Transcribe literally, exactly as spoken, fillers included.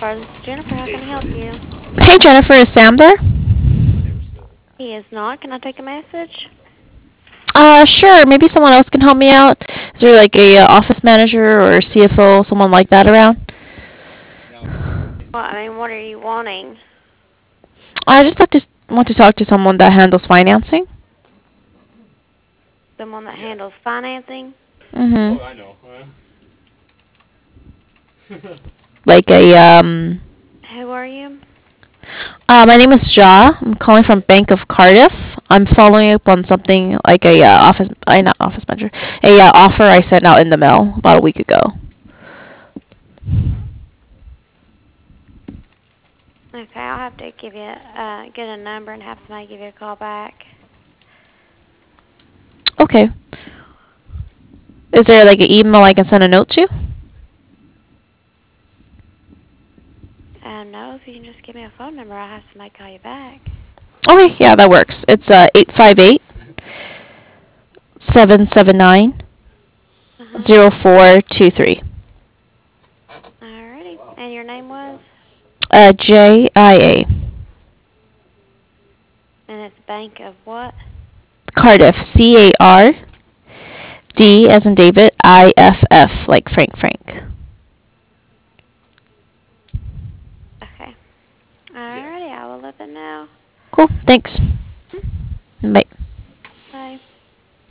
Car, this is Jennifer. How can I help you? Hey Jennifer, is Sam there? He is not. Can I take a message? Uh, sure. Maybe someone else can help me out. Is there like a uh, office manager or C F O, someone like that around? Well, I mean, what are you wanting? I just like to want to talk to someone that handles financing. Someone that handles financing? Mhm. Like a um. Who are you? Uh, my name is Ja. I'm calling from Bank of Cardiff. I'm following up on something like a uh, office, I not office manager, a uh, offer I sent out in the mail about a week ago. Okay, I'll have to give you, uh, get a number and have somebody give you a call back. Okay. Is there like an email I can send a note to? Um, no, if you can just give me a phone number, I'll have somebody call you back. Okay, yeah, that works. It's uh eight five eight seven seven nine Uh-huh. zero four two three. Alrighty. And your name was? Uh, J I A. And it's Bank of what? Cardiff. C A R D as in David. I F F like Frank Frank. Okay. Alrighty, I will let them know. Cool. Thanks. Hmm? Bye.